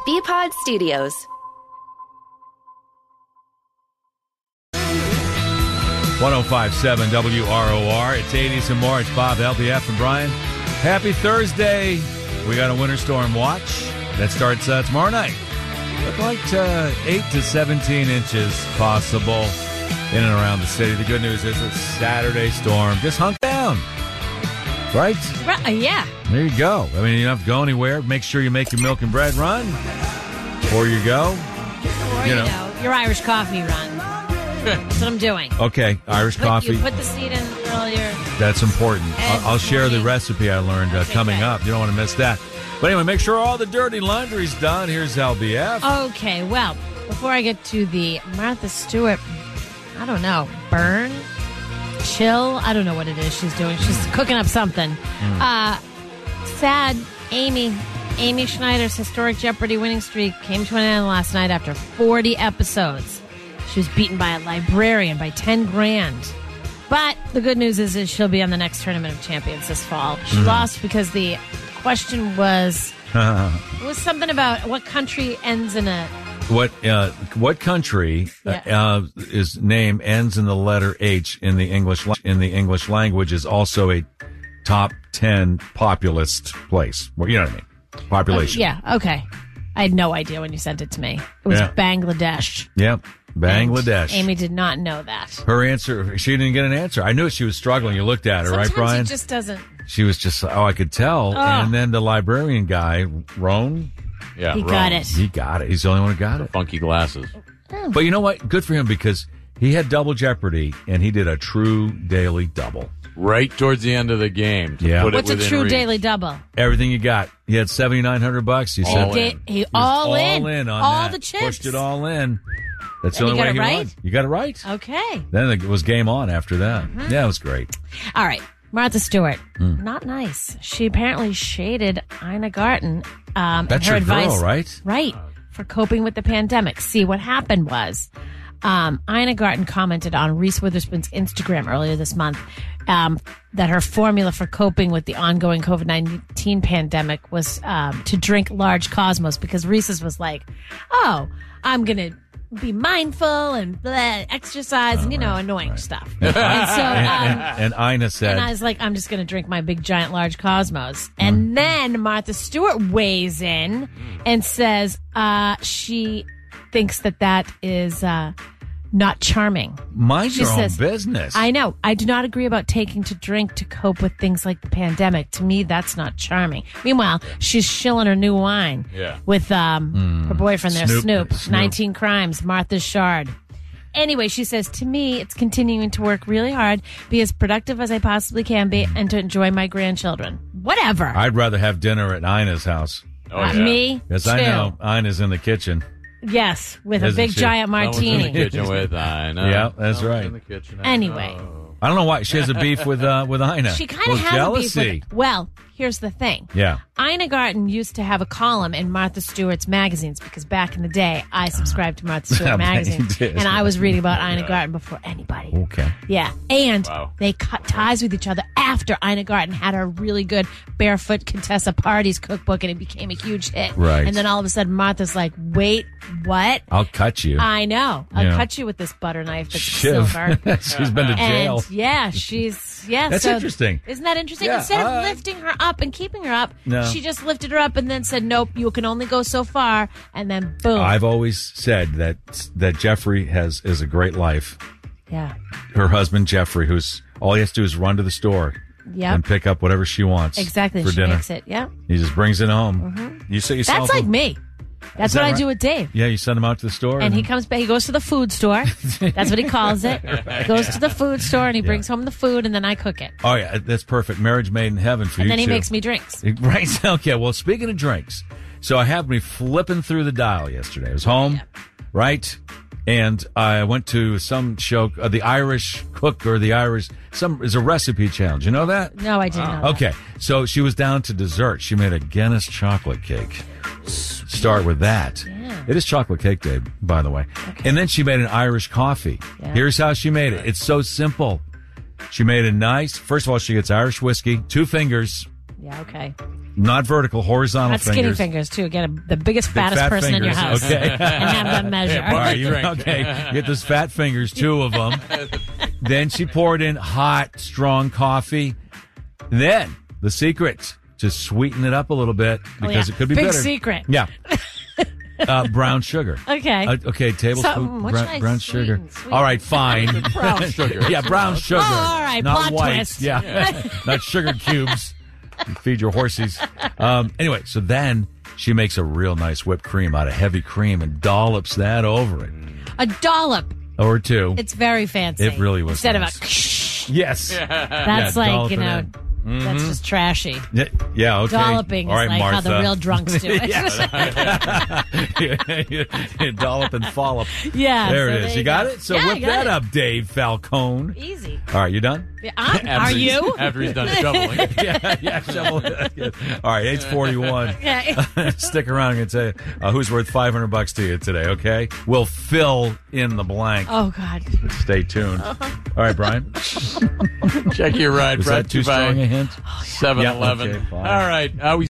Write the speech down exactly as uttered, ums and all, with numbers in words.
B-Pod Studios. one oh five point seven W R O R. It's eighties and more. It's Bob, L B F, and Brian. Happy Thursday. We got a winter storm watch that starts uh, tomorrow night. Look like uh, eight to seventeen inches possible in and around the city. The good news is it's Saturday storm. Just hunk down. Right? Right, uh, yeah. There you go. I mean, you don't have to go anywhere. Make sure you make your milk and bread run before you go. Or, you you know. know, your Irish coffee run. That's what I'm doing. Okay, Irish Put, coffee. You put the seed in earlier. That's important. I'll, I'll share the recipe I learned uh, Okay, coming good. up. You don't want to miss that. But anyway, make sure all the dirty laundry's done. Here's L B F. Okay, well, before I get to the Martha Stewart, I don't know, burn, chill, I don't know what it is she's doing. She's cooking up something. Mm. Uh, sad, Amy, Amy Schneider's historic Jeopardy winning streak came to an end last night after forty episodes. She was beaten by a librarian by ten grand. But the good news is, is she'll be on the next Tournament of Champions this fall. She Mm. lost because the question was, it was something about what country ends in a... What uh, what country uh, uh, is name ends in the letter H in the English la- in the English language is also a top ten populist place? Well, you know what I mean? Population. Uh, yeah, okay. I had no idea when you sent it to me. It was Yeah. Bangladesh. Yep. Bangladesh. And Amy did not know that. Her answer, she didn't get an answer. I knew she was struggling. You looked at her, Sometimes right, Brian? it just doesn't... She was just, oh, I could tell. Oh. And then the librarian guy, Roan, Yeah, He wrong. got it. he got it. He's the only one who got it. Funky glasses. But you know what? Good for him because he had double jeopardy and he did a true daily double. Right towards the end of the game. To Yeah. put What's it a within true reach. daily double? Everything you got. He had seventy-nine hundred bucks. He All said in. Did, he, He was all, in. all in on all that. the chips. Pushed it all in. That's the And only you got way it he right? won. You got it right. Okay. Then it was game on after that. Mm-hmm. Yeah, it was great. All right. Martha Stewart. Hmm. Not nice. She apparently shaded Ina Garten. Um, That's and her your advice, girl, right? Right. For coping with the pandemic. See, what happened was um, Ina Garten commented on Reese Witherspoon's Instagram earlier this month um, that her formula for coping with the ongoing COVID nineteen pandemic was um, to drink large Cosmos because Reese's was like, oh, I'm going to be mindful and blah, exercise and, you know, annoying stuff. And so, And, um, and, and Ina said, and I was like, I'm just going to drink my big, giant, large Cosmos. And then Martha Stewart weighs in and says uh, she thinks that that is uh, not charming. mind She your own says, business. I know. I do not agree about taking to drink to cope with things like the pandemic. To me, that's not charming. Meanwhile, she's shilling her new wine Yeah. with um, her boyfriend there, Snoop- Snoop. Snoop. nineteen Crimes, Martha Shard. Anyway, she says, to me, it's continuing to work really hard, be as productive as I possibly can be, and to enjoy my grandchildren. Whatever. I'd rather have dinner at Ina's house. Oh, Uh, yeah. Me, Because I too. know Ina's in the kitchen. Yes, with a Isn't big she? giant Someone's in the martini. kitchen with I know. Yeah, that's Someone's right. in the kitchen, I Anyway. know. I don't know why. She has a beef with uh, with Ina. She kind Well, of has jealousy. a beef with. Well, here's the thing. Yeah. Ina Garten used to have a column in Martha Stewart's magazines because back in the day, I subscribed to Martha Stewart I bet magazine, you did. and I was reading about Ina Garten before anybody. Okay. Yeah, and Wow. they cut ties with each other after Ina Garten had a really good Barefoot Contessa Parties cookbook, and it became a huge hit. Right. And then all of a sudden, Martha's like, "Wait, what? I'll cut you. I know. I'll Yeah. cut you with this butter knife that's Shiv. silver." She's been to jail. And yeah, she's yeah. That's so interesting. Isn't that interesting? Yeah, Instead of uh, lifting her up and keeping her up, No. she just lifted her up and then said, "Nope, you can only go so far." And then boom. I've always said that that Jeffrey has is a great life. yeah. Her husband Jeffrey, who's all he has to do is run to the store Yep. and pick up whatever she wants. Exactly. for She dinner. makes it. Yeah. He just brings it home. You say you That's like me. That's that what I right? do with Dave. Yeah, you send him out to the store, And he comes back. He goes to the food store. That's what he calls it. He goes to the food store and he brings home the food, and then I cook it. Oh yeah, that's perfect. Marriage made in heaven for And you then he two. makes me drinks. Right. Okay. Well, speaking of drinks, so I happened to be flipping through the dial yesterday. I was home, right? And I went to some show, uh, the Irish Cook or the Irish, some is a recipe challenge. You know that? No, I didn't know that. Okay. So she was down to dessert. She made a Guinness chocolate cake. Start with that. Yeah. It is chocolate cake day, by the way. And then she made an Irish coffee. Yeah. Here's how she made it. It's so simple. She made a nice, first of all, she gets Irish whiskey, two fingers, Yeah, okay. not vertical, horizontal Not skinny fingers. fingers, too. Get a, the biggest, Big fattest fat person in your fingers, house okay. and have them measure. Yeah, All right, you, Drink. okay, you get those fat fingers, two of them. Then she poured in hot, strong coffee. Then the secret, just sweeten it up a little bit because Oh, yeah. it could be Big bitter. secret. Yeah. Uh, brown sugar. Okay. Uh, okay, tablespoon Something- what should brown, I brown sweeten? sugar. Sweeten. All right, fine. Brown sugar. Yeah, brown sugar. Oh, all right, not plot white. twist. Yeah, not sugar cubes. You feed your horses. Um, anyway, so then she makes a real nice whipped cream out of heavy cream and dollops that over it, A dollop. or two. It's very fancy. It really was Instead nice. of a Yes. that's Yeah, like, dollop you it know, in. that's just trashy. Yeah, yeah, okay. Dolloping All right, is like Martha. how the real drunks do it. you dollop and follop. Yeah, There so it is. there You you got go. it? So Yeah, I whip got that it. up, Dave Falcone. Easy. All right, you done? Yeah, I'm- After are he's- you? After he's done shoveling. yeah, yeah, shovel. All right, eight forty-one. Yeah. Stick around. I'm going to tell you uh, who's worth five hundred bucks to you today, okay? We'll fill in the blank. Oh, God. Stay tuned. Uh-huh. All right, Brian. Check your ride. Was brought that to you too strong a by hint? seven eleven. Yeah, okay, fine. All right. Uh, we